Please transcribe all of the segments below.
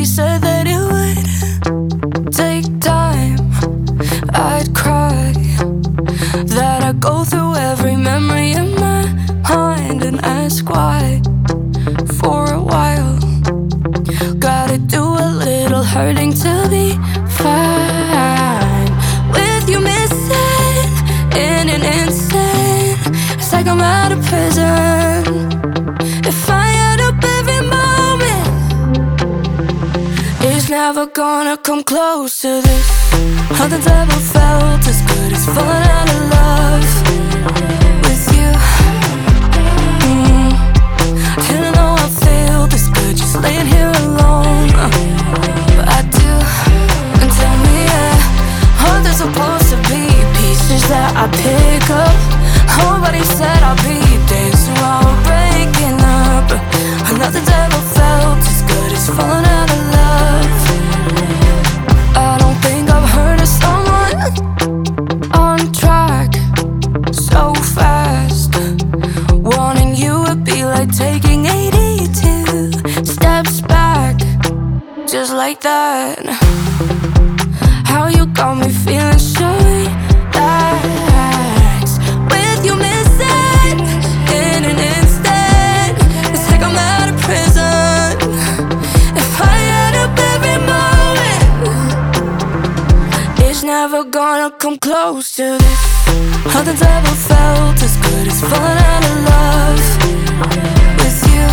Nobody said that it would take time. I'd cry, that I'd go through every memory in my mind and ask why. For a while, gotta do a little hurting to be fine. With you missing in an instant, it's like I'm out of prison. If I add up every moment, it's never gonna come close to this. Nothing's ever felt as good as falling out of love with you. Didn't know I feel this good just laying here alone, but I do. And tell me, yeah, oh, there's supposed to be pieces that I pick up. Nobody said I'll be dancing while we're breaking up. Nothing's ever felt as good as falling out of love. I don't think I've heard of someone on track so fast. Wanting you would be like taking 82 steps back, just like that. How you got me feeling so relaxed. With you missing in an instant, it's like I'm out of prison. If I add up every moment, it's never gonna come close to this. Nothing's ever felt as good as falling out of love with you.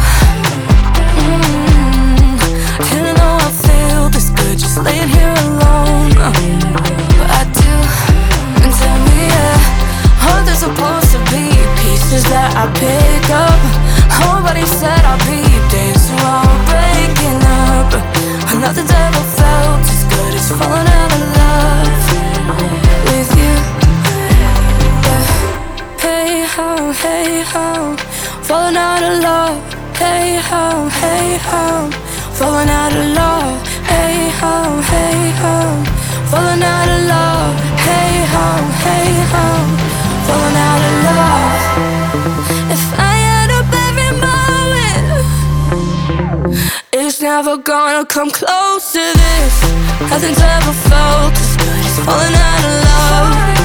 Didn't know I feel this good just laying here alone, but I do. And tell me, yeah, oh, there's supposed to be pieces that I pick up. Nobody said I'll be dancing while we're breaking up. Nothing's ever felt as good as falling out of love with you. Hey how, falling out of love. Hey how, falling out of love. Hey how, falling out of love. Hey how, falling out of love. If I add up every moment, it's never gonna come close to this. Nothing's ever felt as good as falling out of love.